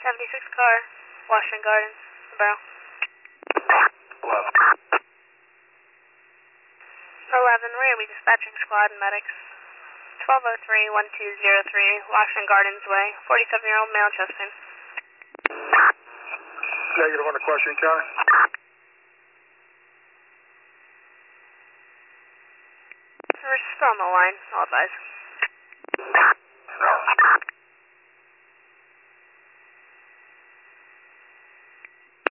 76 car, Washington Gardens, Barrow. 11, where are we dispatching squad and medics? 1203-1203, Washington Gardens Way, 47-year-old male chest pain. Negative on the question, County. We're still on the line, I'll advise.